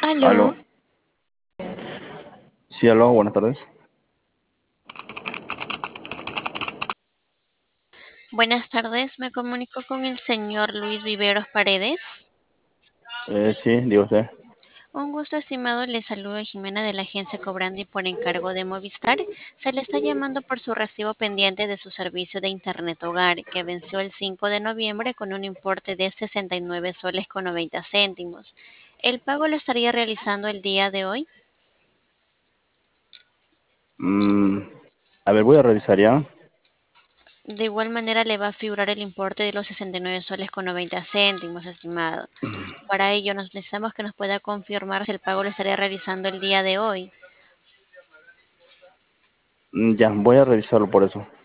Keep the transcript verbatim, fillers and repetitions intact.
Aló, Aló, sí, aló, buenas tardes. buenas tardes. Me comunico con el señor Luis Viveros Paredes. Eh, sí, digo usted. Un gusto, estimado. Le saludo Jimena de la agencia Cobrandi por encargo de Movistar. Se le está llamando por su recibo pendiente de su servicio de Internet Hogar, que venció el cinco de noviembre con un importe de sesenta y nueve soles con noventa céntimos. ¿El pago lo estaría realizando el día de hoy? Mm, a ver, voy a revisar ya. De igual manera le va a figurar el importe de los sesenta y nueve soles con noventa céntimos, estimado. Para ello nos necesitamos que nos pueda confirmar si el pago lo estaría realizando el día de hoy. Mm, ya, voy a revisarlo por eso.